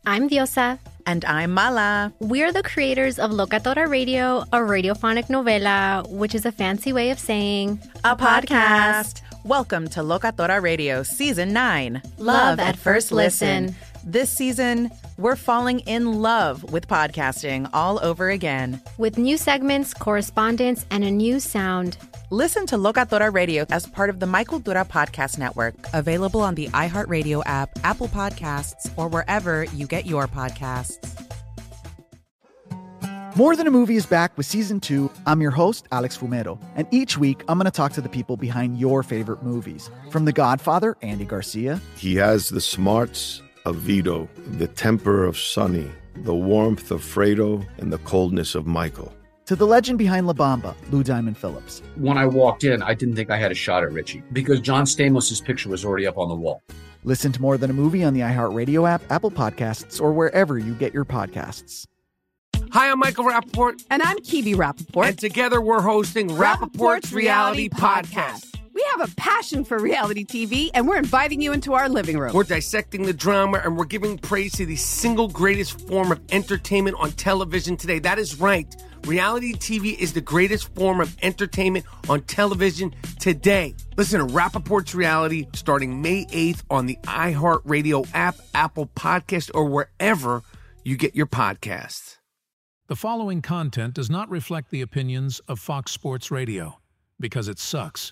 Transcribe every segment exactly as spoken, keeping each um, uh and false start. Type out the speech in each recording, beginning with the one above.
I'm Diosa. And I'm Mala. We're the creators of Locatora Radio, a radiophonic novela, which is a fancy way of saying a, a podcast. podcast. Welcome to Locatora Radio Season nine. Love, love at, at First listen. listen. This season, we're falling in love with podcasting all over again. With new segments, correspondence, and a new sound. Listen to Locatora Radio as part of the My Cultura Podcast Network. Available on the iHeartRadio app, Apple Podcasts, or wherever you get your podcasts. More Than a Movie is back with Season two. I'm your host, Alex Fumero. And each week, I'm going to talk to the people behind your favorite movies. From The Godfather, Andy Garcia. He has the smarts of Vito, the temper of Sonny, the warmth of Fredo, and the coldness of Michael. To the legend behind La Bamba, Lou Diamond Phillips. When I walked in, I didn't think I had a shot at Richie because John Stamos' picture was already up on the wall. Listen to More Than a Movie on the iHeartRadio app, Apple Podcasts, or wherever you get your podcasts. Hi, I'm Michael Rappaport. And I'm Kibi Rappaport. And together we're hosting Rappaport's Reality Podcast. We have a passion for reality T V, and we're inviting you into our living room. We're dissecting the drama, and we're giving praise to the single greatest form of entertainment on television today. That is right. Reality T V is the greatest form of entertainment on television today. Listen to Rappaport's Reality starting May eighth on the iHeartRadio app, Apple Podcast, or wherever you get your podcasts. The following content does not reflect the opinions of Fox Sports Radio because it sucks.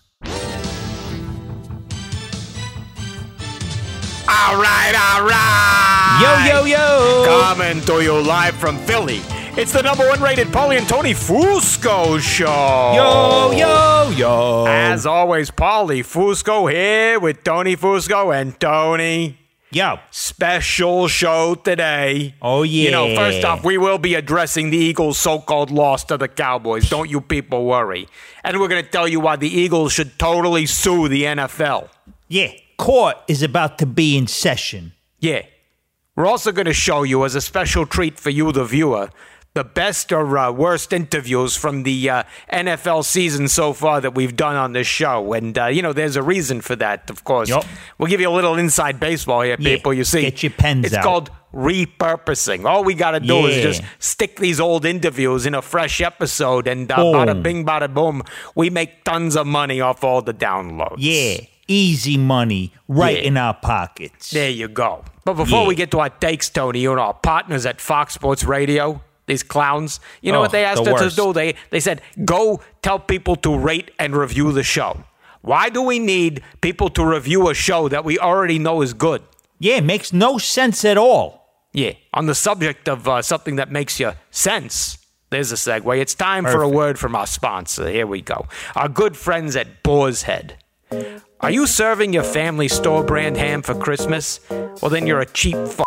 All right, all right. Yo, yo, yo. Coming to you live from Philly. It's the number one rated Paulie and Tony Fusco show. Yo, yo, yo. As always, Paulie Fusco here with Tony Fusco and Tony. Yo. Special show today. Oh, yeah. You know, first off, we will be addressing the Eagles' so-called loss to the Cowboys. Don't you people worry. And we're going to tell you why the Eagles should totally sue the N F L. Yeah. Court is about to be in session. Yeah. We're also going to show you, as a special treat for you, the viewer, the best or uh, worst interviews from the uh, N F L season so far that we've done on this show. And, uh, you know, there's a reason for that, of course. Yep. We'll give you a little inside baseball here, yeah. people. You see, get your pens it's out. called repurposing. All we got to do yeah. is just stick these old interviews in a fresh episode, and uh, bada bing, bada boom, we make tons of money off all the downloads. Yeah. Easy money right yeah. in our pockets. There you go. But before yeah. we get to our takes, Tony, you know, our partners at Fox Sports Radio, these clowns, you know oh, what they asked the us worst. to do? They, they said, go tell people to rate and review the show. Why do we need people to review a show that we already know is good? Yeah, it makes no sense at all. Yeah, on the subject of uh, something that makes you sense, there's a segue. It's time Perfect. for a word from our sponsor. Here we go. Our good friends at Boar's Head. Are you serving your family store brand ham for Christmas? Well, then you're a cheap f***.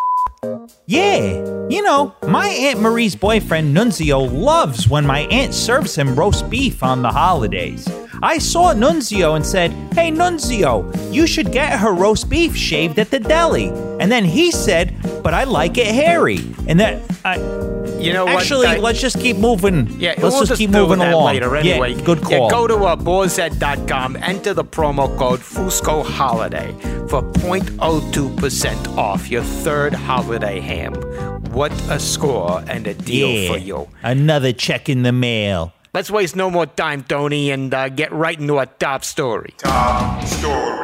Yeah, you know, my Aunt Marie's boyfriend Nunzio loves when my aunt serves him roast beef on the holidays. I saw Nunzio and said, hey Nunzio, you should get her roast beef shaved at the deli. And then he said, but I like it hairy. And then, I... You know Actually, what? Actually, let's just keep moving. Yeah, let's we'll just, just keep do moving that along. later anyway. Yeah, good call. Yeah, go to uh, boars head dot com, enter the promo code Fusco Holiday for zero point zero two percent off your third holiday ham. What a score and a deal yeah, for you. Another check in the mail. Let's waste no more time, Tony, and uh, get right into our top story. Top story.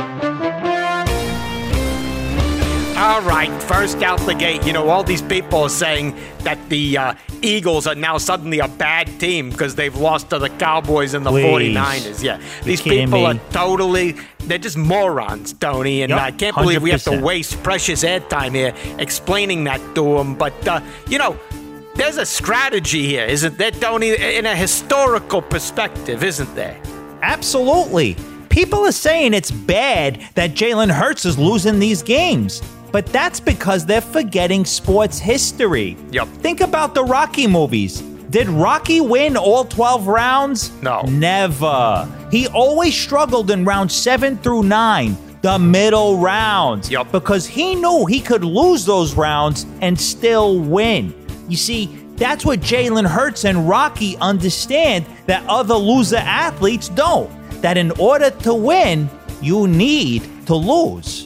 All right, first out the gate, you know, all these people are saying that the uh, Eagles are now suddenly a bad team because they've lost to the Cowboys and the Please. forty-niners. Yeah, these people me? are totally, they're just morons, Tony, and Yep, I can't believe we have to one hundred percent. waste precious airtime here explaining that to them. But, uh, you know, there's a strategy here, isn't there, Tony, in a historical perspective, isn't there? Absolutely. People are saying it's bad that Jalen Hurts is losing these games. But that's because they're forgetting sports history. Yep. Think about the Rocky movies. Did Rocky win all twelve rounds? No. Never. He always struggled in rounds seven through nine, the middle rounds. Yep. Because he knew he could lose those rounds and still win. You see, that's what Jalen Hurts and Rocky understand that other loser athletes don't. That in order to win, you need to lose.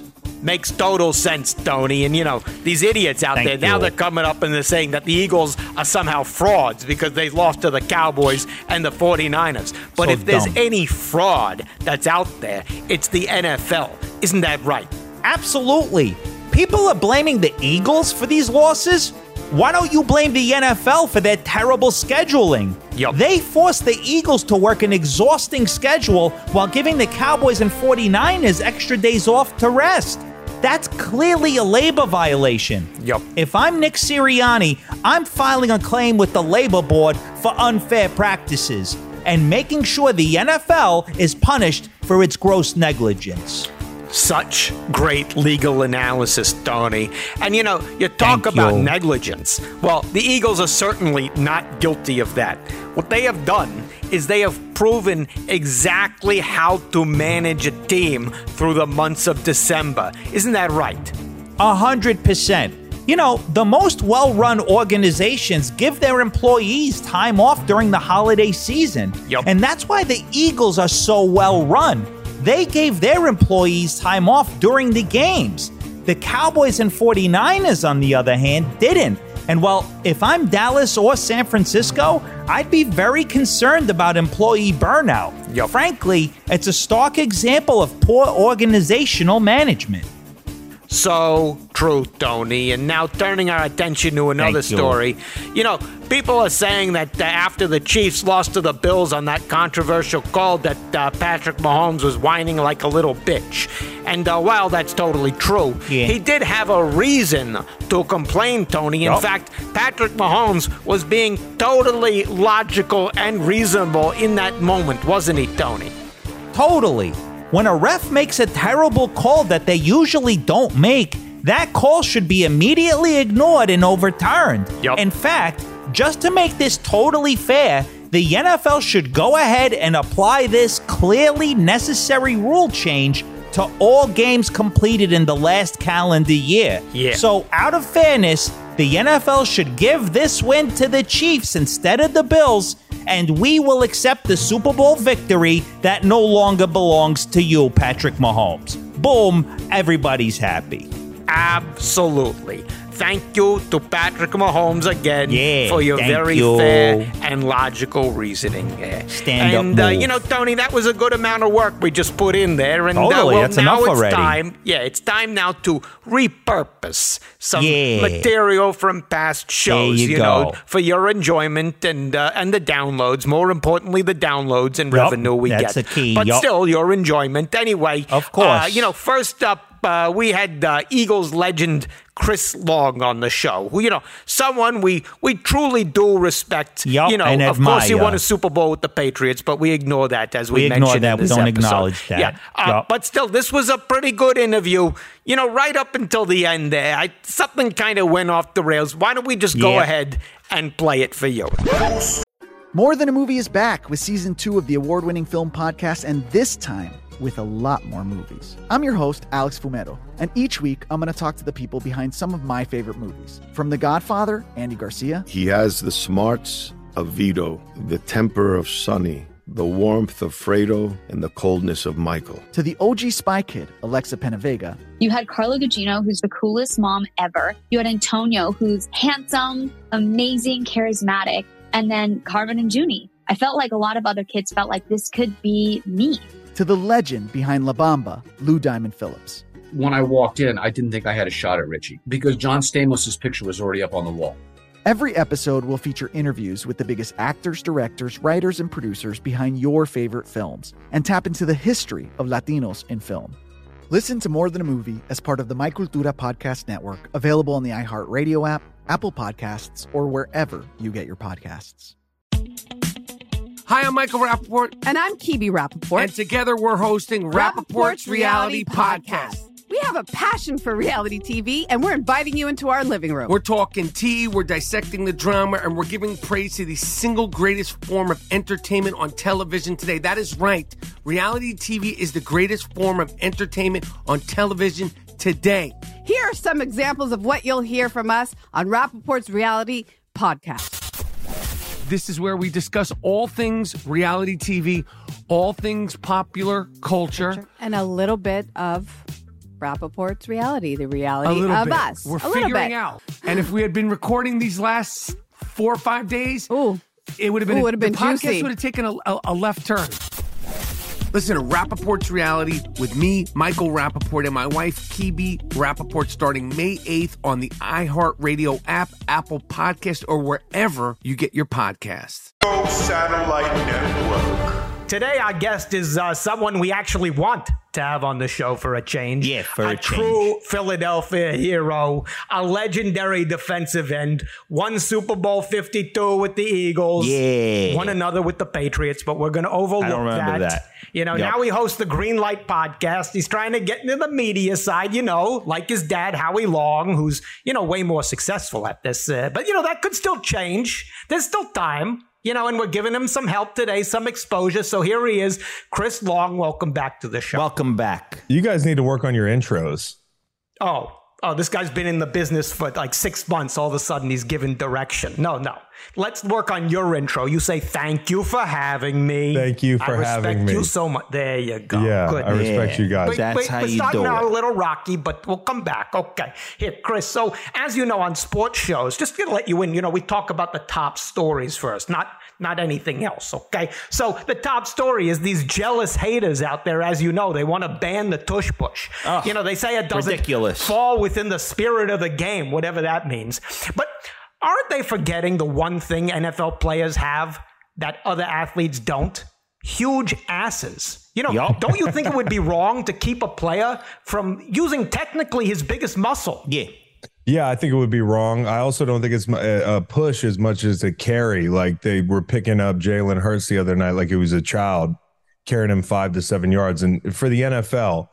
makes total sense, Tony. And, you know, these idiots out Thank there, now you. they're coming up and they're saying that the Eagles are somehow frauds because they lost to the Cowboys and the forty-niners. But So if there's dumb. any fraud that's out there, it's the N F L. Isn't that right? Absolutely. People are blaming the Eagles for these losses. Why don't you blame the N F L for their terrible scheduling? Yup. They forced the Eagles to work an exhausting schedule while giving the Cowboys and forty-niners extra days off to rest. That's clearly a labor violation. Yup. If I'm Nick Sirianni, I'm filing a claim with the labor board for unfair practices and making sure the N F L is punished for its gross negligence. Such great legal analysis, Tony. And, you know, you talk Thank about you. negligence. Well, the Eagles are certainly not guilty of that. What they have done is they have proven exactly how to manage a team through the months of December. Isn't that right? A hundred percent. You know, the most well-run organizations give their employees time off during the holiday season. Yup. And that's why the Eagles are so well-run. They gave their employees time off during the games. The Cowboys and forty-niners, on the other hand, didn't. And well, if I'm Dallas or San Francisco, I'd be very concerned about employee burnout. Yup. Frankly, it's a stark example of poor organizational management. So true, Tony. And now turning our attention to another Thank you. story. You know, people are saying that uh, after the Chiefs lost to the Bills on that controversial call that uh, Patrick Mahomes was whining like a little bitch. And uh, while that's totally true, Yeah. he did have a reason to complain, Tony. In Yup. fact, Patrick Mahomes was being totally logical and reasonable in that moment, wasn't he, Tony? Totally. When a ref makes a terrible call that they usually don't make, that call should be immediately ignored and overturned. Yup. In fact, just to make this totally fair, the N F L should go ahead and apply this clearly necessary rule change to all games completed in the last calendar year. Yeah. So, out of fairness, the N F L should give this win to the Chiefs instead of the Bills, and we will accept the Super Bowl victory that no longer belongs to you, Patrick Mahomes. Boom, everybody's happy. Absolutely. Thank you to Patrick Mahomes again Yeah, for your thank very you. fair and logical reasoning there. Stand up and uh, move. you know, Tony, that was a good amount of work we just put in there. And Totally, uh, well, that's now enough it's already. time. Yeah, it's time now to repurpose some Yeah. material from past shows. you know, go. for your enjoyment and uh, and the downloads. More importantly, the downloads and Yup, revenue we that's get. the key, But yup. still, your enjoyment anyway. Of course. Uh, you know, first up. Uh, we had uh, Eagles legend Chris Long on the show, who, you know, someone we, we truly do respect. Yup, you know, and of course, he admire. won a Super Bowl with the Patriots, but we ignore that as we, We ignore mentioned that. in We this don't episode. acknowledge that. Yeah, uh, Yup. but still, this was a pretty good interview. You know, right up until the end there, I, something kind of went off the rails. Why don't we just go Yeah. ahead and play it for you? More Than a Movie is back with season two of the award-winning film podcast, and this time with a lot more movies. I'm your host, Alex Fumero, and each week I'm going to talk to the people behind some of my favorite movies. From The Godfather, Andy Garcia, He has the smarts of Vito, the temper of Sonny, the warmth of Fredo, and the coldness of Michael. to the O G Spy Kid, Alexa Penavega, You had Carla Gugino, who's the coolest mom ever. You had Antonio, who's handsome, amazing, charismatic. And then Carmen and Junie. I felt like a lot of other kids felt like this could be me. to the legend behind La Bamba, Lou Diamond Phillips. When I walked in, I didn't think I had a shot at Richie because John Stamos' picture was already up on the wall. Every episode will feature interviews with the biggest actors, directors, writers, and producers behind your favorite films and tap into the history of Latinos in film. Listen to More Than a Movie as part of the My Cultura Podcast Network, available on the iHeartRadio app, Apple Podcasts, or wherever you get your podcasts. Hi, I'm Michael Rappaport. And I'm Kibi Rappaport. And together we're hosting Rappaport's Reality Podcast. We have a passion for reality T V, and we're inviting you into our living room. We're talking tea, we're dissecting the drama, and we're giving praise to the single greatest form of entertainment on television today. That is right. Reality T V is the greatest form of entertainment on television today. Here are some examples of what you'll hear from us on Rappaport's Reality Podcast. This is where we discuss all things reality T V, all things popular culture. And a little bit of Rappaport's reality, the reality A little of bit. us. We're a little figuring bit. out. And if we had been recording these last four or five days, Ooh. it would have been, Ooh, would have been the podcast juicy. would have taken a, a, a left turn. Listen to Rappaport's Reality with me, Michael Rappaport, and my wife, Kibi Rappaport, starting May eighth on the iHeartRadio app, Apple Podcast, or wherever you get your podcasts. Satellite Network. Today, our guest is uh, someone we actually want to have on the show for a change. Yeah, for a, a true Philadelphia hero, a legendary defensive end, won Super Bowl fifty-two with the Eagles, Yeah. won another with the Patriots, but we're going to overlook I don't remember that. You know, Yep. now he hosts the Green Light podcast. He's trying to get into the media side, you know, like his dad, Howie Long, who's, you know, way more successful at this. Uh, but, you know, that could still change. There's still time. You know, and we're giving him some help today, some exposure. So here he is, Chris Long. Welcome back to the show. Welcome back. You guys need to work on your intros. Oh, oh, this guy's been in the business for like six months. All of a sudden, he's giving direction. No, no. Let's work on your intro. You say, thank you for having me. Thank you for I respect having me. you so much. There you go. Yeah, Good. I respect you guys. Wait, That's wait, how we're you starting do out it. a little rocky, but we'll come back. Okay. Here, Chris. So, as you know, on sports shows, just to let you in, you know, we talk about the top stories first, not not anything else, okay? So, the top story is these jealous haters out there, as you know, they want to ban the tush push. Ugh, you know, they say it doesn't ridiculous. fall within the spirit of the game, whatever that means. But aren't they forgetting the one thing N F L players have that other athletes don't? Huge asses. You know, Yup. don't you think it would be wrong to keep a player from using technically his biggest muscle? Yeah. Yeah, I think it would be wrong. I also don't think it's mu- a a push as much as a carry. Like they were picking up Jalen Hurts the other night like he was a child, carrying him five to seven yards. And for the N F L,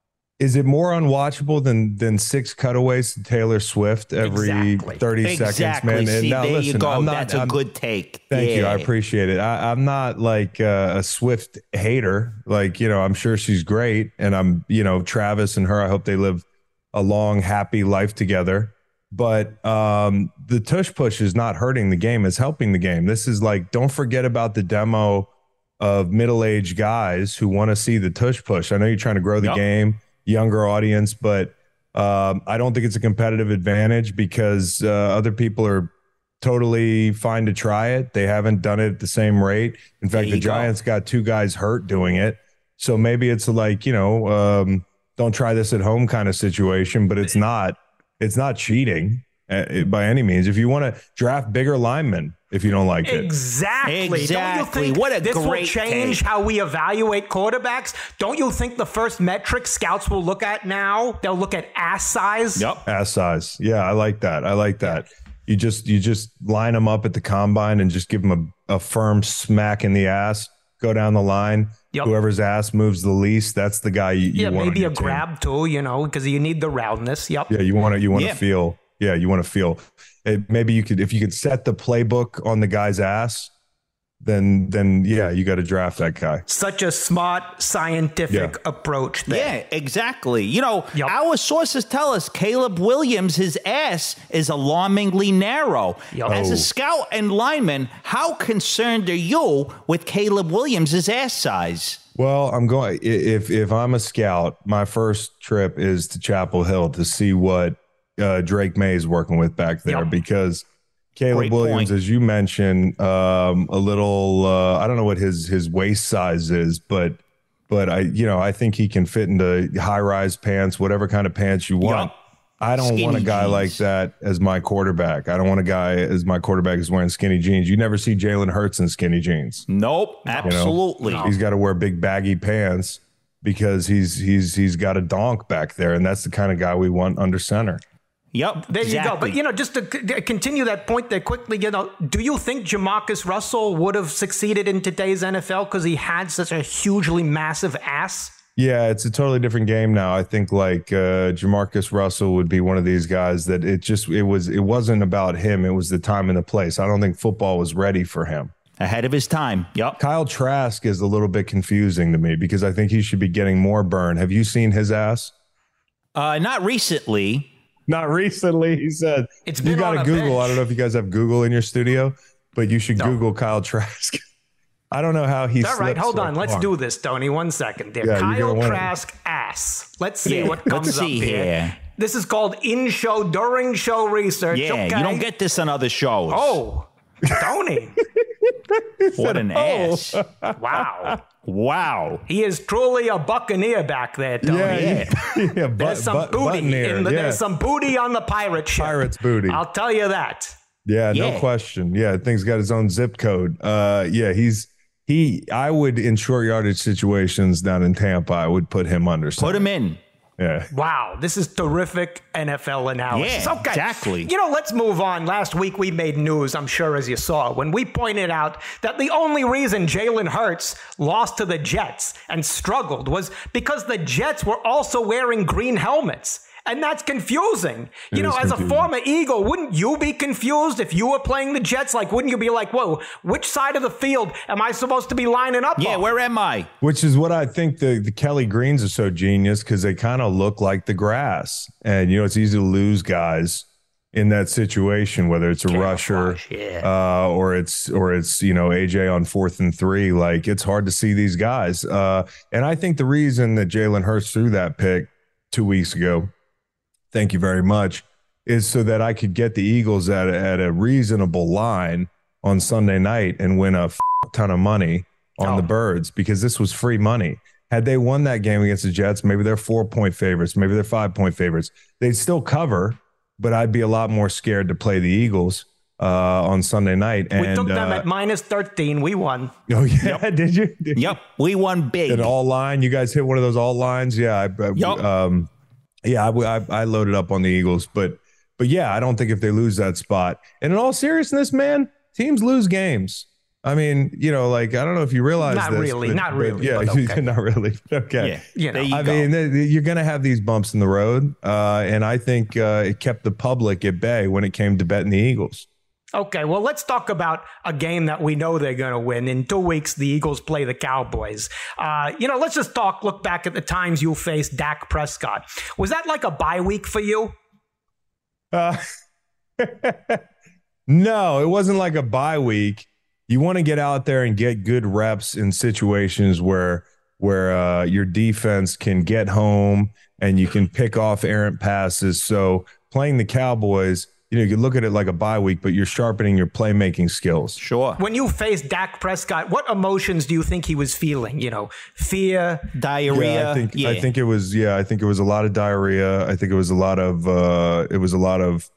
is it more unwatchable than than six cutaways to Taylor Swift every Exactly. thirty Exactly. seconds, man? And See, now, there listen, you go. I'm not, That's a I'm- good take. Thank you. I Yeah. appreciate it. I, I'm not like uh, a Swift hater. Like, you know, I'm sure she's great. And I'm, you know, Travis and her, I hope they live a long, happy life together. But um, the tush push is not hurting the game. It's helping the game. This is like, don't forget about the demo of middle-aged guys who want to see the tush push. I know you're trying to grow the Yep. game, younger audience, but um, I don't think it's a competitive advantage because uh, other people are totally fine to try it. They haven't done it at the same rate. In fact, There the you go. Giants got two guys hurt doing it. So maybe it's like, you know, um, don't try this at home kind of situation, but it's not. It's not cheating uh, by any means. If you want to draft bigger linemen, if you don't like it. Exactly. Don't you Exactly. think What a this will great change take. how we evaluate quarterbacks? Don't you think the first metric scouts will look at now, they'll look at ass size? Yep. Ass size. Yeah, I like that. I like that. You just you just line them up at the combine and just give them a, a firm smack in the ass. Go down the line. Yep. Whoever's ass moves the least, that's the guy you, you Yeah, want. on maybe your a team. grab too, you know, because you need the roundness. Yep. Yeah, you want to you want to Yeah. feel. Yeah, you want to feel. It, maybe you could if you could set the playbook on the guy's ass, then then yeah, you got to draft that guy. Such a smart, scientific Yeah. approach there. Yeah, exactly. You know, Yup. our sources tell us Caleb Williams, his ass is alarmingly narrow. Yup. As Oh. a scout and lineman, how concerned are you with Caleb Williams' ass size? Well, I'm going. i- If if I'm a scout, my first trip is to Chapel Hill to see what uh, Drake May is working with back there Yep. because Caleb Great Williams, point. as you mentioned, um, a little. Uh, I don't know what his his waist size is, but but I you know I think he can fit into high rise pants, whatever kind of pants you want. Yup. I don't want a Skinny guy jeans. like that as my quarterback. I don't want a guy as my quarterback is wearing skinny jeans. You never see Jalen Hurts in skinny jeans. Nope, You know? absolutely. He's got to wear big baggy pants because he's he's he's got a donk back there, and that's the kind of guy we want under center. Yep. There you go. exactly. But, you know, just to c- continue that point there quickly, you know, do you think Jamarcus Russell would have succeeded in today's N F L because he had such a hugely massive ass? Yeah, it's a totally different game now. I think like uh, Jamarcus Russell would be one of these guys that it just it was it wasn't about him. It was the time and the place. I don't think football was ready for him. Ahead of his time. Yep. Kyle Trask is a little bit confusing to me because I think he should be getting more burn. Have you seen his ass? Uh, not recently. Not recently, he said. It's You been got on to a Google. bench. I don't know if you guys have Google in your studio, but you should No. Google Kyle Trask. I don't know how he All right, slipped hold so on. Let's far. do this, Tony. One second there. Yeah, you're Kyle gonna wanna- Trask ass. guess. Let's see Yeah, what comes let's see up here. here. This is called in-show, during-show research. Yeah, okay. you don't get this on other shows. Oh, Tony. What an ass. Wow. Wow. He is truly a buccaneer back there, Tony. Yeah, yeah, yeah, but, There's some but, booty. buttoneer, In the, yeah. There's some booty on the pirate ship. Pirates booty. I'll tell you that. Yeah, Yeah. no question. Yeah, thing's got his own zip code. Uh, yeah, he's he. I would in short yardage situations down in Tampa, I would put him under. Put him in. Yeah. Wow, this is terrific N F L analysis. Yeah, okay. exactly. You know, let's move on. Last week we made news, I'm sure, as you saw, when we pointed out that the only reason Jalen Hurts lost to the Jets and struggled was because the Jets were also wearing green helmets. And that's confusing. You It know, is as confusing. a former Eagle, wouldn't you be confused if you were playing the Jets? Like, wouldn't you be like, whoa, which side of the field am I supposed to be lining up Yeah, on? where am I? Which is what I think the, the Kelly Greens are so genius because they kind of look like the grass. And, you know, it's easy to lose guys in that situation, whether it's a rusher Camouflage, yeah. uh, or it's or it's, you know, A J on fourth and three. Like, it's hard to see these guys. Uh, and I think the reason that Jalen Hurts threw that pick two weeks ago, thank you very much, is so that I could get the Eagles at a, at a reasonable line on Sunday night and win a f- ton of money on Oh. the Birds because this was free money. Had they won that game against the Jets, maybe they're four-point favorites, maybe they're five-point favorites. They'd still cover, but I'd be a lot more scared to play the Eagles uh, on Sunday night. We and took them uh, at minus thirteen. We won. oh yeah, did you? Did Yep, we won big. An all line. You guys hit one of those all lines. Yeah. I, I, Yup. um, yeah, I, I, I loaded up on the Eagles, but but yeah, I don't think if they lose that spot. And in all seriousness, man, teams lose games. I mean, you know, like I don't know if you realize Not this, really, but- not but really, yeah, but okay. not really. Okay. Yeah, You know, there you I go. mean, th- th- you're going to have these bumps in the road, uh, and I think uh, it kept the public at bay when it came to betting the Eagles. Okay, well, let's talk about a game that we know they're going to win. In two weeks, the Eagles play the Cowboys. Uh, you know, let's just talk, look back at the times you faced Dak Prescott. Was that like a bye week for you? Uh, no, it wasn't like a bye week. You want to get out there and get good reps in situations where where uh, your defense can get home and you can pick off errant passes. So playing the Cowboys, you know, you can look at it like a bye week, but you're sharpening your playmaking skills. Sure. When you faced Dak Prescott, what emotions do you think he was feeling? You know, fear, Diarrhea. Yeah, I think yeah. I think it was yeah, I think it was a lot of diarrhea. I think it was a lot of uh it was a lot of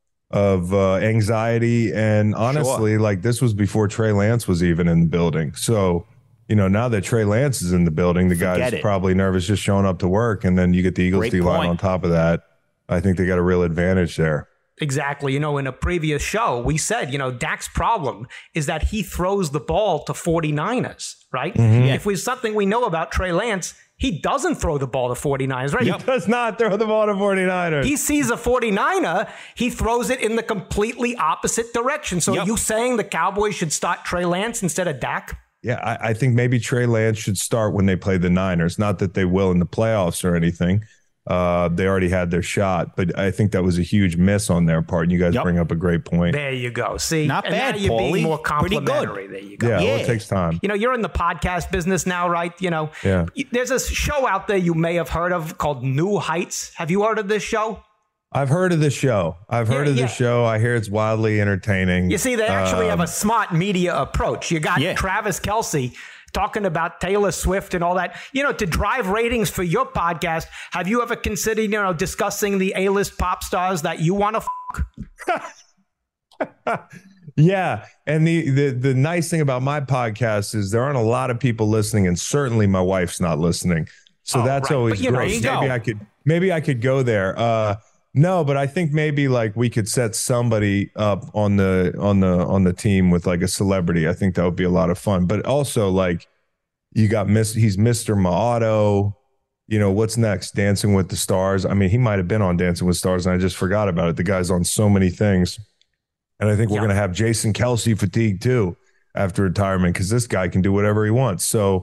of uh anxiety, and honestly, Sure. like this was before Trey Lance was even in the building. So, you know, now that Trey Lance is in the building, the Forget guy's it. probably nervous just showing up to work, and then you get the Eagles Great D line point. on top of that. I think they got a real advantage there. Exactly. You know, in a previous show, we said, you know, Dak's problem is that he throws the ball to 49ers, right? Mm-hmm. If there's something we know about Trey Lance, he doesn't throw the ball to 49ers, right? He does not throw the ball to 49ers. He sees a 49er, he throws it in the completely opposite direction. So Yep. are you saying the Cowboys should start Trey Lance instead of Dak? Yeah, I, I think maybe Trey Lance should start when they play the Niners. Not that they will in the playoffs or anything. Uh, they already had their shot, but I think that was a huge miss on their part. And you guys Yep. bring up a great point. There you go. See? Not and bad, now you're Paulie. being more Pretty good. complimentary. There you go. Yeah, well, Yeah. it takes time. You know, you're in the podcast business now, right? You know, Yeah. there's a show out there you may have heard of called New Heights. Have you heard of this show? I've heard of the show. I've heard Yeah, of the yeah. show. I hear it's wildly entertaining. You see, they actually have Um, a smart media approach. You got Yeah. Travis Kelce talking about Taylor Swift and all that. You know, to drive ratings for your podcast, have you ever considered, you know, discussing the A-list pop stars that you want to f***? Yeah, and the, the the nice thing about my podcast is there aren't a lot of people listening, and certainly my wife's not listening. So Oh, that's right. always But, you know, great. you Maybe go. I could maybe I could go there. Uh, no, but I think maybe like we could set somebody up on the on the on the team with like a celebrity. I think that would be a lot of fun. But also like you got Miss he's Mister Maato. You know, what's next? Dancing with the Stars. I mean, he might have been on Dancing with Stars and I just forgot about it. The guy's on so many things. And I think we're Yeah. going to have Jason Kelce fatigue too after retirement because this guy can do whatever he wants. So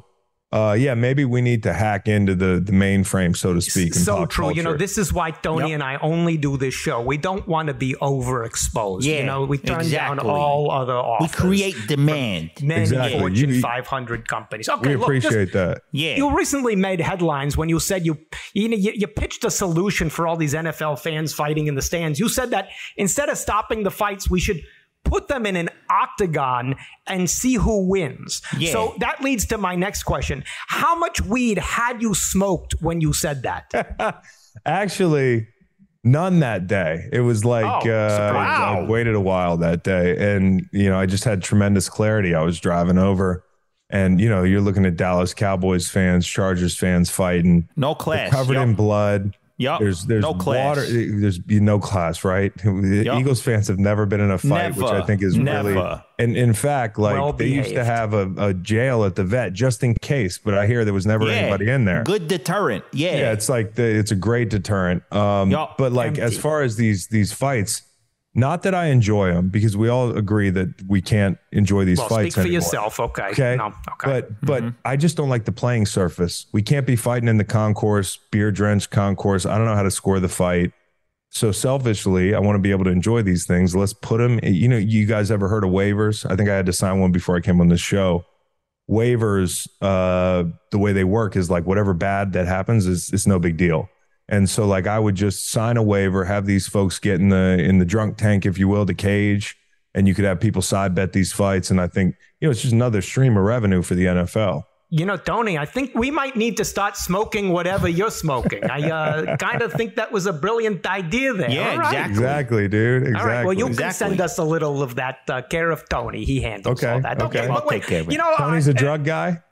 uh, yeah, maybe we need to hack into the, the mainframe, so to speak. In So pop true. culture. You know, this is why Tony Yep. and I only do this show. We don't want to be overexposed. Yeah, you know, we turn exactly. down all other We offers. create demand. Many Exactly. Fortune You- five hundred companies. Okay, we look, appreciate just- that. Yeah. You recently made headlines when you said you you, know, you you pitched a solution for all these N F L fans fighting in the stands. You said that instead of stopping the fights, we should put them in an octagon and see who wins. Yeah. So that leads to my next question. How much weed had you smoked when you said that? Actually, none that day. It was like Oh, uh, surprise. I waited a while that day, and you know, I just had tremendous clarity. I was driving over, and you know, you're looking at Dallas Cowboys fans, Chargers fans fighting, No They're class. covered Yup. in blood. Yup. There's there's No class. water. There's no class, right? The Yup. Eagles fans have never been in a fight, which I Never. think is really. Never. And in fact, like Well they used to behaved. have a, a jail at the vet just in case, but I hear there was never Yeah. anybody in there. Good deterrent. Yeah. Yeah, it's like the, it's a great deterrent. Um, Yup. but like Empty. as far as these these fights, not that I enjoy them because we all agree that we can't enjoy these Well, fights speak for anymore. yourself. Okay. Okay. No, okay. But but I just don't like the playing surface. We can't be fighting in the concourse, beer drenched concourse. I don't know how to score the fight. So selfishly, I want to be able to enjoy these things. Let's put them. You know, you guys ever heard of waivers? I think I had to sign one before I came on this show. Waivers, uh, the way they work is like whatever bad that happens is it's no big deal. And so like I would just sign a waiver, have these folks get in the in the drunk tank, if you will, the cage, and you could have people side bet these fights. And I think, you know, it's just another stream of revenue for the N F L. You know, Tony, I think we might need to start smoking whatever you're smoking. I uh, kind of think that was a brilliant idea there. Yeah, All right. exactly. Exactly, dude. Exactly. All right. Well, you can Exactly. send us a little of that uh, care of Tony. He handles Okay, all that. okay. but I'll take care of it. You know, Tony's uh, a drug guy.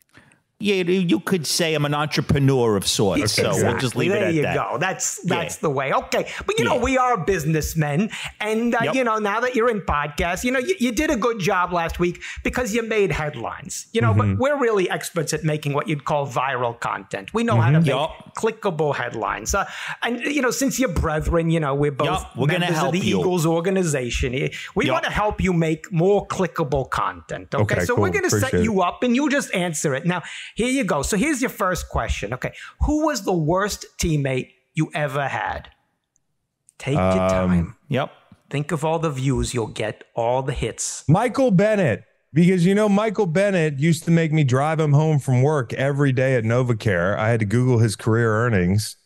Yeah, you could say I'm an entrepreneur of sorts. So we'll just Exactly. leave it there at you that. go. That's that's Yeah. the way. Okay, but you know Yeah. we are businessmen, and uh, Yep. you know now that you're in podcasts, you know you, you did a good job last week because you made headlines. You know, Mm-hmm. but we're really experts at making what you'd call viral content. We know how to make Yup. clickable headlines, uh, and you know since you're brethren, you know we're both Yup, we're gonna members help of the you. Eagles organization. We Yup. want to help you make more clickable content. Okay, Okay, so cool. we're going to set Appreciate you up, and you just answer it. Now, here you go. So here's your first question. Okay, who was the worst teammate you ever had? Take your Um, time. Yep. Think of all the views you'll get, all the hits. Michael Bennett, because you know Michael Bennett used to make me drive him home from work every day at NovaCare. I had to Google his career earnings.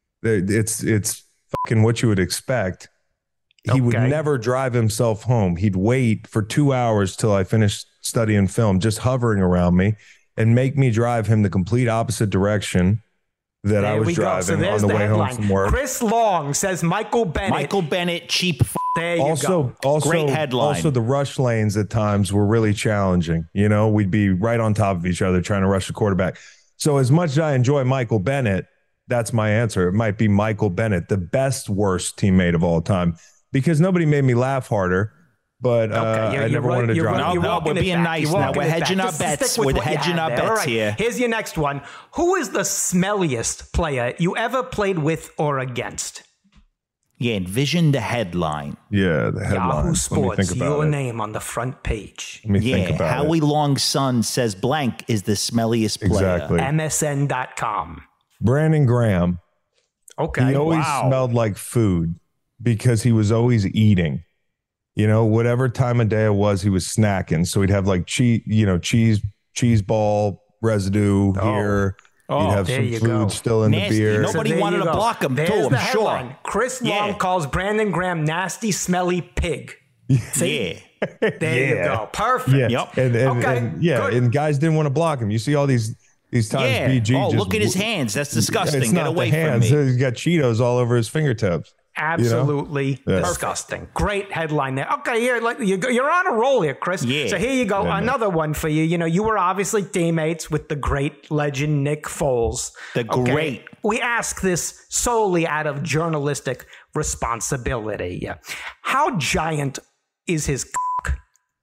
It's it's fucking what you would expect. He would Okay. never drive himself home. He'd wait for two hours till I finished studying film, just hovering around me, and make me drive him the complete opposite direction that I There was we go. driving So there's on the, the way home headline. from work. Chris Long says Michael Bennett. Michael Bennett, cheap. F- there you also, go. also, Great headline. also, the rush lanes at times were really challenging. You know, we'd be right on top of each other trying to rush the quarterback. So, as much as I enjoy Michael Bennett, that's my answer. It might be Michael Bennett, the best worst teammate of all time, because nobody made me laugh harder. But uh, Okay, you're- I never you're wanted to you're drive. you're No, no, walking we're it being back. nice You're now. walking We're it hedging back. our Just bets. stick with We're what you hedging had our there. All bets right, here. Here's your next one. Who is the smelliest player you ever played with or against? Yeah, envision the headline. Yeah, the headlines. Yahoo Let me Sports, think about your it. name on the front page. Let me think Yeah, about Howie it. Long's son says blank is the smelliest player. Exactly. M S N dot com. Brandon Graham. Okay. He always wow. smelled like food because he was always eating. You know, whatever time of day it was, he was snacking. So he'd have like cheese, you know, cheese, cheese ball residue Oh. here. Oh, He'd have there some you food go. still in Nasty. the beer. No- Nobody there wanted you to go. block him, too, There's I'm the sure. headline. Chris Yeah. Long calls Brandon Graham nasty, smelly pig. See? Yeah. There you Yeah. go. Perfect. Yeah, Yep. and, and, Okay, and yeah, good. and guys didn't want to block him. You see all these these times. Yeah. B G Oh, just look at his w- hands. That's disgusting. It's Get not away the from hands. me. He's got Cheetos all over his fingertips. Absolutely Yeah. disgusting. Great headline there. Okay, here, like, you- you're on a roll here, Chris. Yeah. So here you go. Yeah, Another one for you. You know, you were obviously teammates with the great legend Nick Foles. The Okay? great. We ask this solely out of journalistic responsibility. How giant is his cock?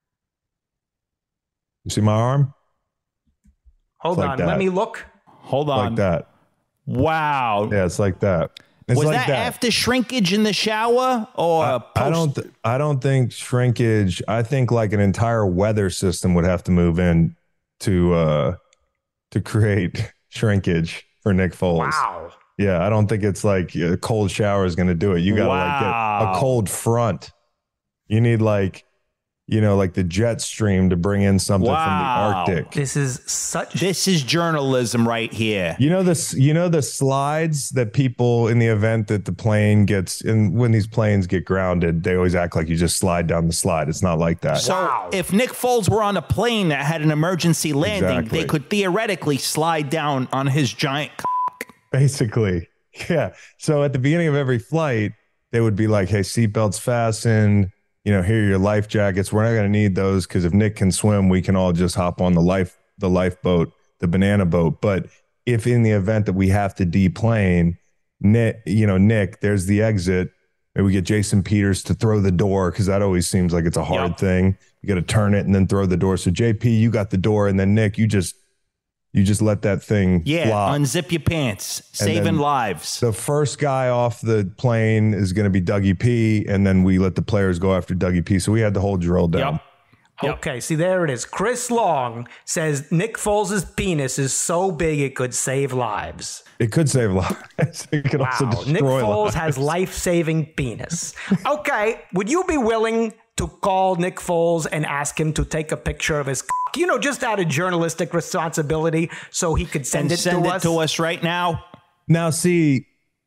You see my arm? Hold It's like on. that. Let me look. Hold on. Like that. Wow. Yeah, it's like that. It's Was like that, that. after shrinkage in the shower or I, post? I don't. Th- I don't think shrinkage. I think like an entire weather system would have to move in to uh to create shrinkage for Nick Foles. Wow. Yeah, I don't think it's like a cold shower is going to do it. You got to like Wow. get a cold front. You need like, you know, like the jet stream to bring in something Wow. from the Arctic. This is such. This is journalism right here. You know this. You know the slides that people in the event that the plane gets, and when these planes get grounded, they always act like you just slide down the slide. It's not like that. So Wow. if Nick Foles were on a plane that had an emergency landing, Exactly. they could theoretically slide down on his giant. c- Basically, yeah. So at the beginning of every flight, they would be like, "Hey, seatbelts fastened. You know, here are your life jackets. We're not going to need those because if Nick can swim, we can all just hop on the life the lifeboat, the banana boat. But if in the event that we have to deplane, Nick, you know, Nick, there's the exit. Maybe we get Jason Peters to throw the door because that always seems like it's a hard Yep. thing. You got to turn it and then throw the door. So J P, you got the door, and then Nick, you just you just let that thing Yeah, flop. unzip your pants, And saving then lives. The first guy off the plane is going to be Dougie P, and then we let the players go after Dougie P. So we had the whole drill down. Yep. Okay, see, there it is. Chris Long says Nick Foles' penis is so big it could save lives. It could save lives. It could also Wow, destroy Nick Foles lives. has life-saving penis. Okay, would you be willing to call Nick Foles and ask him to take a picture of his c- you know, just out of journalistic responsibility so he could send And it send to it us? to us right now. Now, see,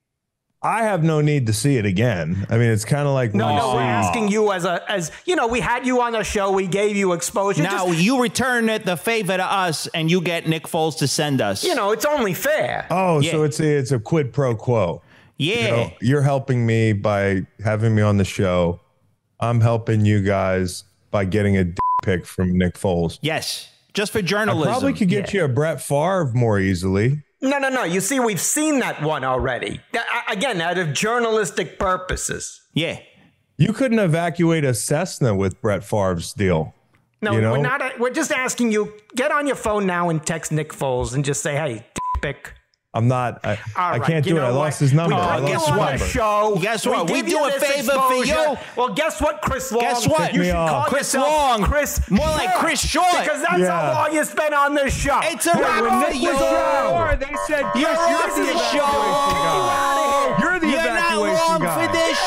I have no need to see it again. I mean, it's kind of like No, when you no, we're see- asking you as a, as, you know, we had you on the show, we gave you exposure. Now Just, you return it the favor to us, and you get Nick Foles to send us. you know, it's only fair. Oh, Yeah. so it's a, it's a quid pro quo. yeah. You know, you're helping me by having me on the show. I'm helping you guys by getting a d- pic from Nick Foles. Yes, just for I journalism. probably could get you a Brett Favre more easily. No, no, no. You see, we've seen that one already. Th- Again, out of journalistic purposes. Yeah. You couldn't evacuate a Cessna with Brett Favre's deal. No, you know? we're not. We're just asking you. Get on your phone now and text Nick Foles and just say, "Hey, d- pic." I'm not. I, All I right, can't you do it. know I what? lost his number. We I put lost you his on number. the show. Guess what? We give do you a this favor for exposure. you. Well, guess what, Chris Long? Guess what? You Me should off. call Chris yourself Long. Chris. More like Short, Chris Short. because that's Yeah. how long you spent on this show. It's a You're wrap off for the you. show. They said You're Chris, off you're the the show. evacuation guy. You're the You're not evacuation long guy. for this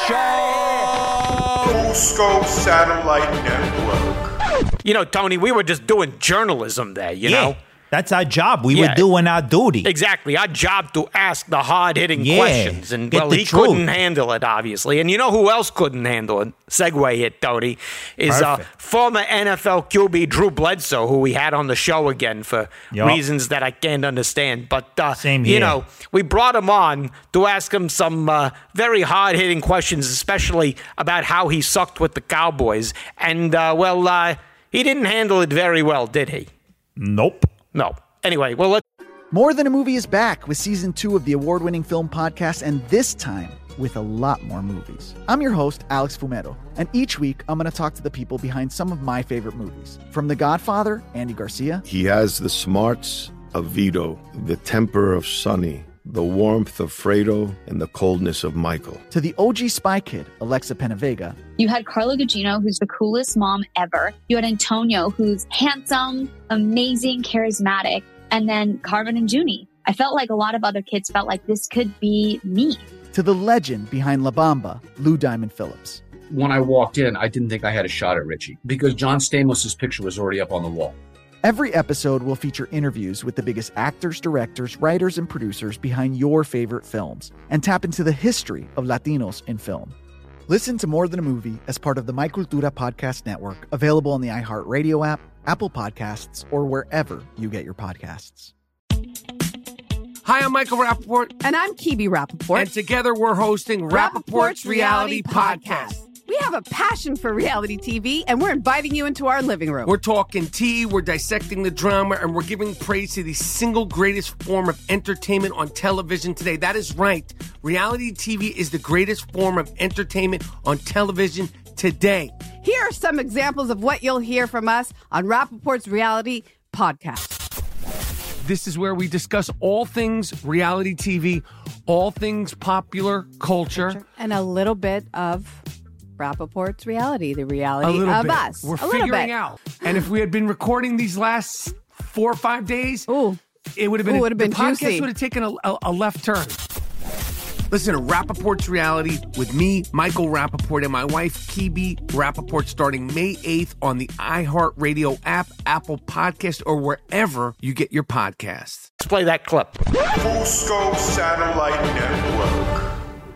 show. Cusco Satellite Network. You know, Tony, we were just doing journalism there. You Yeah, know. that's our job. We Yeah. were doing our duty. Exactly. Our job to ask the hard-hitting Yeah. questions. And, Get well, the he truth. couldn't handle it, obviously. And you know who else couldn't handle it? Segue it, Tony. Is uh, Perfect. former N F L Q B Drew Bledsoe, who we had on the show again for Yup. reasons that I can't understand. But, uh, Same you here. know, we brought him on to ask him some uh, very hard-hitting questions, especially about how he sucked with the Cowboys. And, uh, well, uh, he didn't handle it very well, did he? Nope. No. Anyway, well, let's... More Than a Movie is back with season two of the award-winning film podcast, and this time with a lot more movies. I'm your host, Alex Fumero, and each week I'm going to talk to the people behind some of my favorite movies. From The Godfather, Andy Garcia, He has the smarts of Vito, the temper of Sonny, the warmth of Fredo, and the coldness of Michael. to the O G Spy Kid, Alexa Penavega, You had Carla Gugino, who's the coolest mom ever. You had Antonio, who's handsome, amazing, charismatic. And then Carmen and Junie. I felt like a lot of other kids felt like this could be me. to the legend behind La Bamba, Lou Diamond Phillips. When I walked in, I didn't think I had a shot at Richie because John Stamos' picture was already up on the wall. Every episode will feature interviews with the biggest actors, directors, writers, and producers behind your favorite films and tap into the history of Latinos in film. Listen to More Than a Movie as part of the My Cultura Podcast Network, available on the iHeartRadio app, Apple Podcasts, or wherever you get your podcasts. Hi, I'm Michael Rappaport. And I'm Kibi Rappaport. And together we're hosting Rappaport's Reality Podcast. We have a passion for reality T V, and we're inviting you into our living room. We're talking tea, we're dissecting the drama, and we're giving praise to the single greatest form of entertainment on television today. That is right. Reality T V is the greatest form of entertainment on television today. Here are some examples of what you'll hear from us on Rappaport's Reality Podcast. This is where we discuss all things reality T V, all things popular culture. And a little bit of Rappaport's reality, the A reality little of bit. us. We're a little figuring bit. out. And if we had been recording these last four or five days, Ooh. It would have been, Ooh, would have been the podcast juicy. would have taken a, a, a left turn. Listen to Rappaport's Reality with me, Michael Rappaport, and my wife, Kibi Rappaport, starting May eighth on the iHeartRadio app, Apple Podcast, or wherever you get your podcasts. Let's play that clip. Fusco Satellite Network.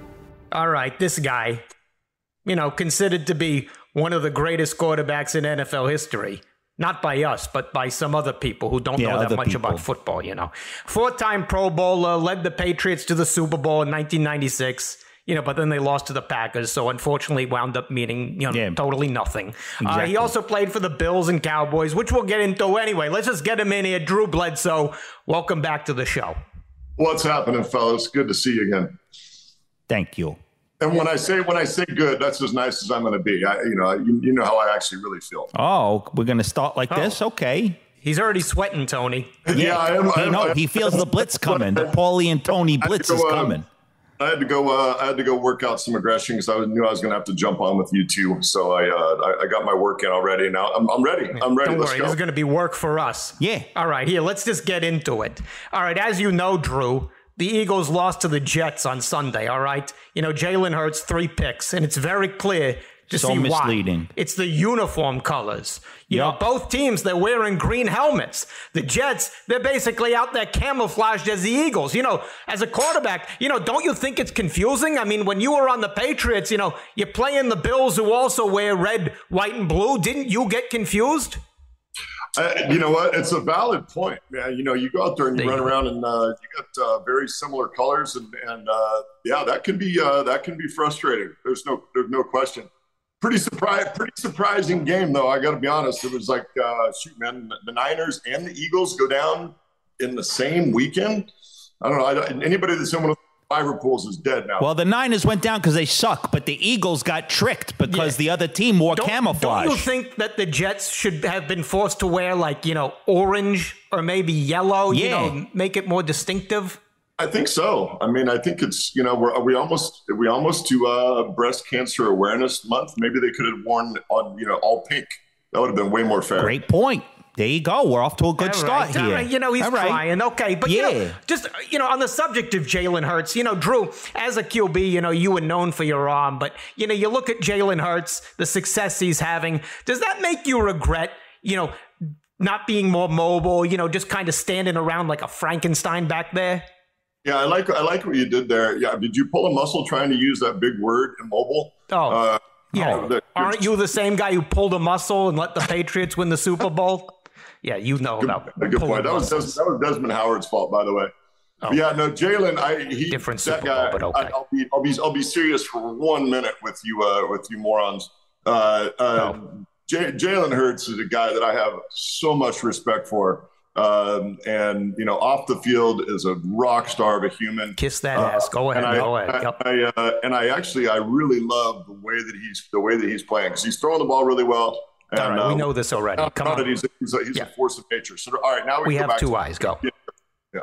All right, this guy, you know, considered to be one of the greatest quarterbacks in N F L history. Not by us, but by some other people who don't Yeah, know that other much people. about football, you know. Four-time Pro Bowler, led the Patriots to the Super Bowl in nineteen ninety-six, you know, but then they lost to the Packers, so unfortunately wound up meaning, you know, Yeah. totally nothing. Uh, Exactly. he also played for the Bills and Cowboys, which we'll get into anyway. Let's just get him in here. Drew Bledsoe, welcome back to the show. What's happening, fellas? Good to see you again. Thank you. And when I say when I say good, that's as nice as I'm going to be. I, you know, you, you know how I actually really feel. Oh, we're going to start like this? Okay. He's already sweating, Tony. Yeah, I am. I He, am- know, I am- he feels the blitz coming. The Paulie and Tony I had to blitz go, is uh, coming. I had to go. Uh, I had to go work out some aggression because I knew I was going to have to jump on with you two. So I, uh, I, I got my work in already. Now I'm, I'm ready. I'm ready. Don't Let's worry, go. this is going to be work for us. Yeah. All right, here, let's just get into it. All right, as you know, Drew, the Eagles lost to the Jets on Sunday, all right? You know, Jalen Hurts, three picks, and it's very clear to So see misleading. why. It's the uniform colors. You know, Yup. both teams, they're wearing green helmets. The Jets, they're basically out there camouflaged as the Eagles. You know, as a quarterback, you know, don't you think it's confusing? I mean, when you were on the Patriots, you know, you're playing the Bills who also wear red, white, and blue. Didn't you get confused? Uh, you know what? It's a valid point, man. You know, you go out there and you run around and uh, you got uh, very similar colors, and and uh, yeah, that can be uh, that can be frustrating. There's no there's no question. Pretty surprise, pretty surprising game though. I got to be honest. It was like, uh, shoot, man, the Niners and the Eagles go down in the same weekend. I don't know. I don't, anybody that's in one of the fiver pools is dead now. Well, the Niners went down because they suck, but the Eagles got tricked because Yeah. the other team wore Don't, camouflage. don't you think that the Jets should have been forced to wear, like, you know, orange or maybe yellow, you Yeah. know, make it more distinctive? I think so. I mean, I think it's, you know, we're, are we almost, are we almost to uh, Breast Cancer Awareness Month? Maybe they could have worn on, you know, all pink. That would have been way more fair. Great point. There you go. We're off to a good All start right, here. all right. You know, he's All right. trying. Okay. But, you know, Yeah. just, you know, on the subject of Jalen Hurts, you know, Drew, as a Q B, you know, you were known for your arm, but, you know, you look at Jalen Hurts, the success he's having. Does that make you regret, you know, not being more mobile, you know, just kind of standing around like a Frankenstein back there? Yeah, I like I like what you did there. Yeah, did you pull a muscle trying to use that big word, immobile? Oh, uh, yeah. oh, that- Aren't you the same guy who pulled a muscle and let the Patriots win the Super Bowl? Yeah, you know Good, about a good pulling point. That was, muscles. Des, that was Desmond Howard's fault, by the way. Oh. But yeah, no, Jalen. I he Different that Super guy. Bowl, but okay. I, I'll be I'll be I'll be serious for one minute with you uh, with you morons. Uh, uh, Oh. J- Jalen Hurts is a guy that I have so much respect for. Um, and you know, off the field is a rock star of a human. Kiss that ass. Go ahead. And I, Go ahead. Yep. I, I, uh, and I actually, I really love the way that he's the way that he's playing because he's throwing the ball really well. And, All right, we uh, know this already. now- Come now on. that He's, a, he's, a, he's Yeah. a force of nature. So, all right, now we, We go have back two to- eyes. Go. Yeah. yeah.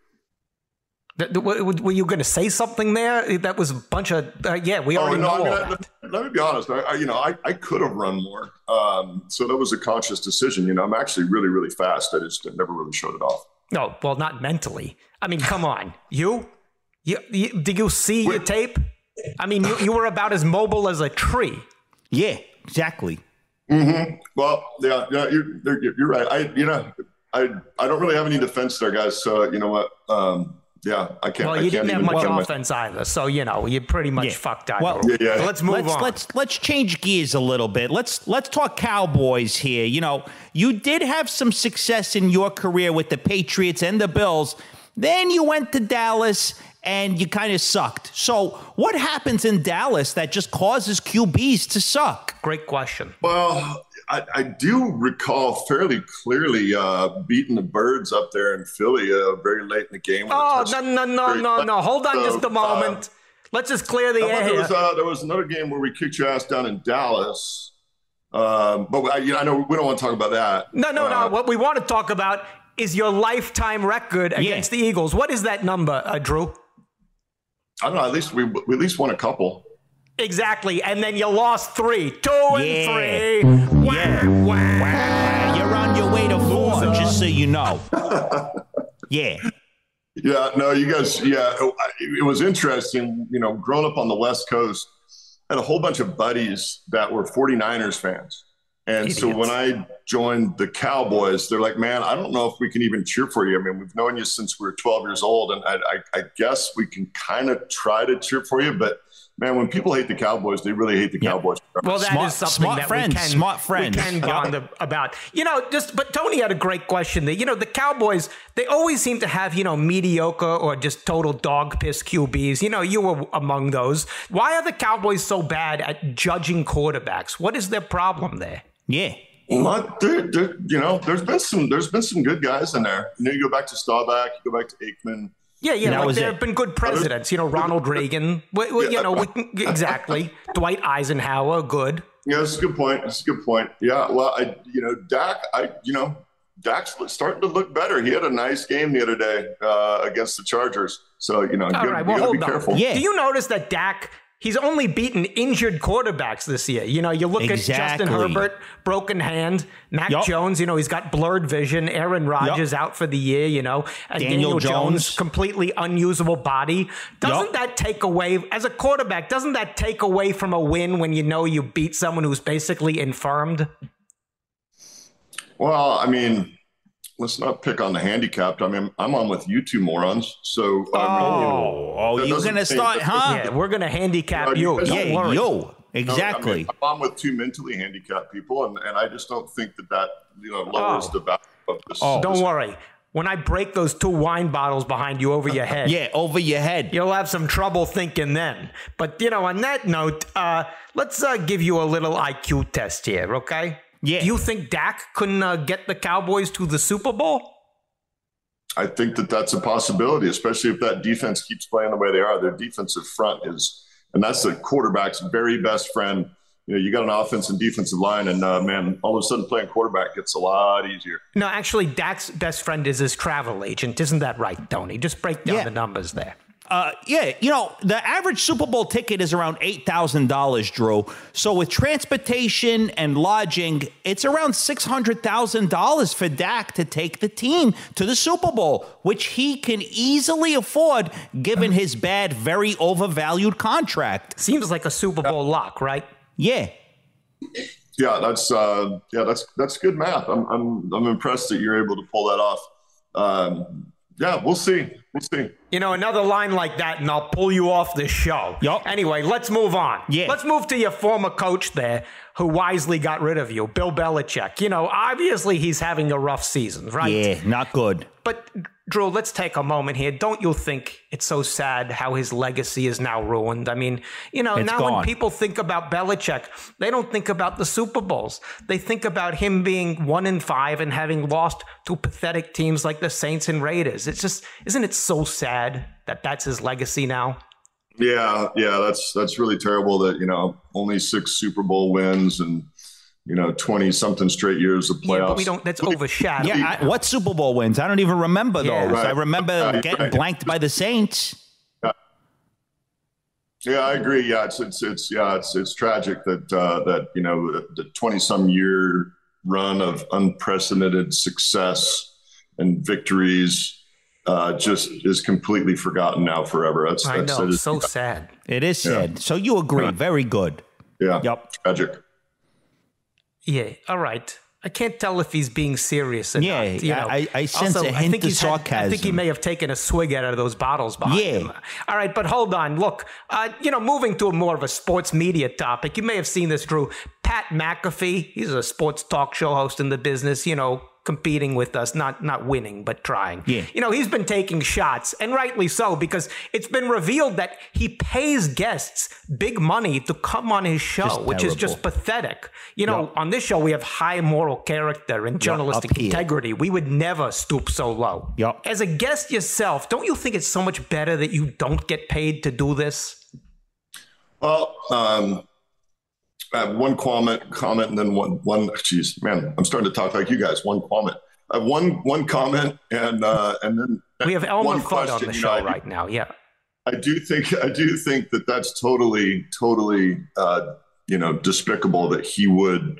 Th- th- w- w- Were you going to say something there? That was a bunch of, uh, yeah, we Oh, already no, know I mean, all I- that. let, let me be honest. I, I, you know, I, I could have run more. Um, so that was a conscious decision. You know, I'm actually really, really fast. I just never really showed it off. No, well, not mentally. I mean, come on. You? You, you did you see your tape? I mean, you, you were about as mobile as a tree. Yeah, exactly. Mm-hmm. Well, yeah, yeah, you're, you're, you're right. I, you know, I, I don't really have any defense there, guys. So you know what? Um, yeah, I can't. Well, I you can't didn't have even much defend my- offense either, so you know you pretty much Yeah. fucked either. Well, Yeah, yeah. So let's move let's, on. Let's let's change gears a little bit. Let's let's talk Cowboys here. You know, you did have some success in your career with the Patriots and the Bills. Then you went to Dallas and you kind of sucked. So what happens in Dallas that just causes Q Bs to suck? Great question. Well, I, I do recall fairly clearly uh, beating the Birds up there in Philly uh, very late in the game. with a Oh, no, touchdown. no, no, Very- no, no. Hold on So, just a uh, moment. Let's just clear the How about air there here. was uh, there was another game where we kicked your ass down in Dallas, um, but I, you know, I know we don't want to talk about that. No, no, Uh, no. What we want to talk about is your lifetime record against the Eagles. What is that number, uh, Drew? I don't know. At least we, we at least won a couple. Exactly. And then you lost three. Two Yeah. and three. Yeah. Wow. You're on your way to four, just so you know. Yeah. Yeah, no, you guys, yeah, it was interesting. You know, growing up on the West Coast, I had a whole bunch of buddies that were 49ers fans. And Idiots. So when I joined the Cowboys, they're like, man, I don't know if we can even cheer for you. I mean, we've known you since we were twelve years old, and I, I, I guess we can kind of try to cheer for you. But, man, when people hate the Cowboys, they really hate the yep. Cowboys. Well, that smart, is something smart that friends, we can, smart friends. we can bond about. You know, just but Tony had a great question there. You know, the Cowboys, they always seem to have, you know, mediocre or just total dog piss Q Bs. You know, you were among those. Why are the Cowboys so bad at judging quarterbacks? What is their problem there? Yeah. Well, there, there, you know, there's been some there's been some good guys in there. You know, you go back to Staubach, you go back to Aikman. Yeah, yeah, like there it. have been good presidents. You know, Ronald Reagan. Well, you know, we can, exactly. Dwight Eisenhower, good. Yeah, that's a good point. That's a good point. Yeah, well, I, you know, Dak, I, you know, Dak's starting to look better. He had a nice game the other day uh, against the Chargers. So, you know, you All gotta, right, well, you gotta hold be on. careful. Yeah. Do you notice that Dak, he's only beaten injured quarterbacks this year? You know, you look exactly. at Justin Herbert, broken hand. Mac yep. Jones, you know, he's got blurred vision. Aaron Rodgers yep. out for the year, you know. And Daniel, Daniel Jones, Jones, completely unusable body. Doesn't yep. that take away, as a quarterback, doesn't that take away from a win when you know you beat someone who's basically infirmed? Well, I mean, let's not pick on the handicapped. I mean, I'm on with you two morons. So, um, oh, you know, oh, you're going to start, huh? Yeah, we're going to handicap you. you. Know, Don't yeah, worry. yo. Exactly. No, I mean, I'm on with two mentally handicapped people, and, and I just don't think that that you know lowers Oh. the value of this. Oh. Don't worry. When I break those two wine bottles behind you over your head. Yeah, over your head. You'll have some trouble thinking then. But, you know, on that note, uh, let's uh, give you a little I Q test here, okay? Yeah. Do you think Dak couldn't uh, get the Cowboys to the Super Bowl? I think that that's a possibility, especially if that defense keeps playing the way they are. Their defensive front is, and that's the quarterback's very best friend. You know, you got an offense and defensive line, and uh, man, all of a sudden playing quarterback gets a lot easier. No, actually, Dak's best friend is his travel agent. Isn't that right, Tony? Just break down Yeah. the numbers there. Uh, yeah, you know, the average Super Bowl ticket is around eight thousand dollars, Drew. So with transportation and lodging, it's around six hundred thousand dollars for Dak to take the team to the Super Bowl, which he can easily afford given his bad, very overvalued contract. Seems like a Super Bowl lock, right? Yeah. Yeah, that's uh, yeah, that's that's good math. I'm I'm I'm impressed that you're able to pull that off. Um, yeah, we'll see. We'll see. You know, another line like that, and I'll pull you off the show. Yup. Anyway, let's move on. Yeah. Let's move to your former coach there, who wisely got rid of you, Bill Belichick. You know, obviously he's having a rough season, right? Yeah, not good. But, Drew, let's take a moment here. Don't you think it's so sad how his legacy is now ruined? I mean, you know, It's now gone. when people think about Belichick, they don't think about the Super Bowls. They think about him being one in five and having lost to pathetic teams like the Saints and Raiders. It's just, isn't it so sad that that's his legacy now? Yeah, yeah, that's that's really terrible that, you know, only six Super Bowl wins and, you know, twenty something straight years of playoffs. Yeah, but we don't, that's overshadowed. Yeah, I, what Super Bowl wins? I don't even remember Yeah. those. Right. I remember Right, getting right. blanked by the Saints. Yeah, I agree. Yeah, it's it's it's yeah, it's it's tragic that uh, that you know the twenty some year run of unprecedented success and victories uh, just is completely forgotten now forever. That's I that's know, that is- so sad. It is sad. So you agree. Yeah. Very good. yeah, Yep. tragic. Yeah, all right. I can't tell if he's being serious or Yeah, not. You know. I- I sense Also, a I hint think of he's had- I think he sarcasm. may have taken a swig out of those bottles behind Yeah. him. All right, but hold on. Look, uh, you know, moving to a more of a sports media topic, you may have seen this, Drew. Pat McAfee, he's a sports talk show host in the business, you know, competing with us, not not winning, but trying. Yeah. You know, he's been taking shots, and rightly so, because it's been revealed that he pays guests big money to come on his show, Just which is just terrible. pathetic. You know, Yeah. on this show, we have high moral character and journalistic up here. integrity. We would never stoop so low. Yup. As a guest yourself, don't you think it's so much better that you don't get paid to do this? Well, um, I have one comment, comment, and then one, one. Geez, man, I'm starting to talk like you guys. One comment. I have one, one comment, and uh, and then We have Elmer one Fudd question. on the You show know, I do- right now. Yeah. I do think I do think that that's totally, totally, uh, you know, despicable that he would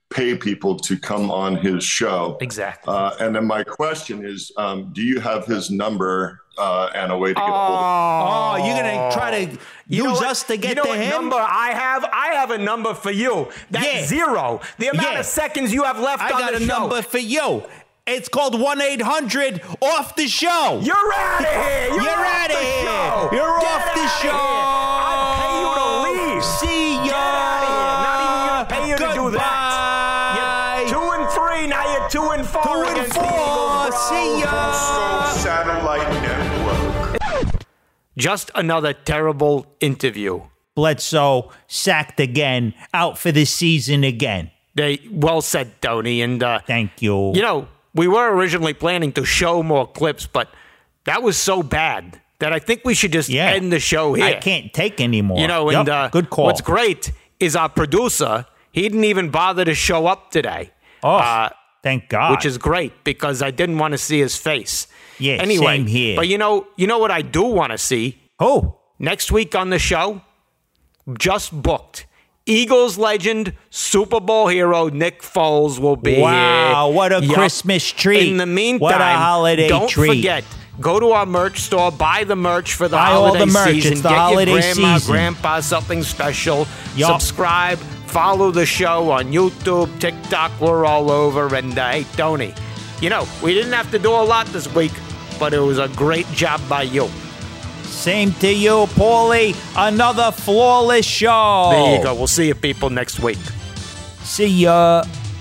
pay people to come on his show. Exactly. Uh, and then my question is, um, do you have his number uh, and a way to get a hold of him? Oh, you're going to try to You know use what- us to get you know to what him? number I have? I have a number for you. That's Yeah. zero. The amount Yeah. of seconds you have left I on got the a show. number for you. It's called one eight hundred off the show. You're out of here. You're, You're off outta the here. show. You're Get off the outta show. Here. I'd pay you to leave. See ya. Get out of here. Not even gonna pay you to do that. You're two and three. Now you're two and four Two and against four. the Eagles. bro. See ya. Fusco Satellite Network. Just another terrible interview. Bledsoe sacked again, out for the season again. They well said, Tony. And uh, Thank you. you know, we were originally planning to show more clips, but that was so bad that I think we should just Yeah. end the show here. I can't take anymore. You know, and Yup, uh, good call. what's great is our producer. He didn't even bother to show up today. Oh, uh, thank God. which is great because I didn't want to see his face. Yeah, anyway, same here. But you know, you know what I do want to see? Who? Next week on the show, just booked. Eagles legend, Super Bowl hero Nick Foles will be Wow, here. what a Yup. Christmas treat. In the meantime, What a holiday don't treat. forget, go to our merch store, buy the merch for the Buy all holiday the merch. season. It's the Get holiday your grandma, season. grandpa something special. Yup. Subscribe, follow the show on YouTube, TikTok. We're all over. And uh, hey, Tony, you know, we didn't have to do a lot this week, but it was a great job by you. Same to you, Paulie. Another flawless show. There you go. We'll see you people next week. See ya.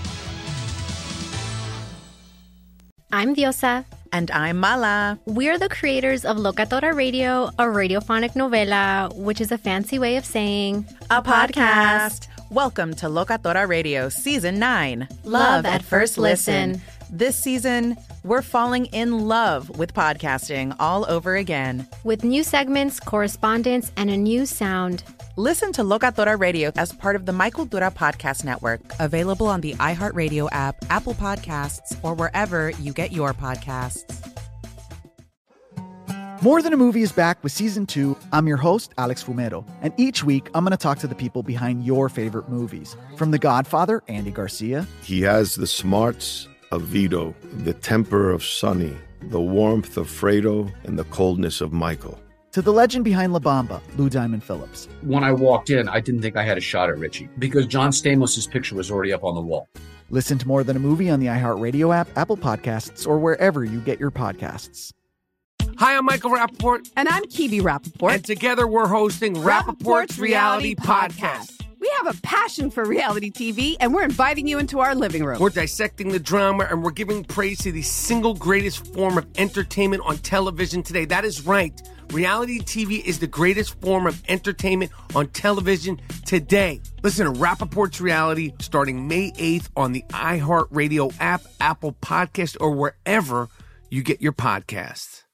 I'm Diosa. And I'm Mala. We're the creators of Locatora Radio, a radiophonic novela, which is a fancy way of saying A podcast. Welcome to Locatora Radio Season nine. Love at First Listen. This season, we're falling in love with podcasting all over again. with new segments, correspondence, and a new sound. Listen to Locatora Radio as part of the Michael Dura Podcast Network, available on the iHeartRadio app, Apple Podcasts, or wherever you get your podcasts. More Than a Movie is back with season two. I'm your host, Alex Fumero, and each week I'm going to talk to the people behind your favorite movies. From The Godfather, Andy Garcia, He has the smarts of Vito, the temper of Sonny, the warmth of Fredo, and the coldness of Michael. to the legend behind La Bamba, Lou Diamond Phillips. When I walked in, I didn't think I had a shot at Richie because John Stamos' picture was already up on the wall. Listen to More Than a Movie on the iHeartRadio app, Apple Podcasts, or wherever you get your podcasts. Hi, I'm Michael Rappaport. And I'm Kibi Rappaport. And together we're hosting Rappaport's Reality Podcast. We have a passion for reality T V, and we're inviting you into our living room. We're dissecting the drama and we're giving praise to the single greatest form of entertainment on television today. That is right. Reality T V is the greatest form of entertainment on television today. Listen to Rappaport's Reality starting May eighth on the iHeartRadio app, Apple Podcast, or wherever you get your podcasts.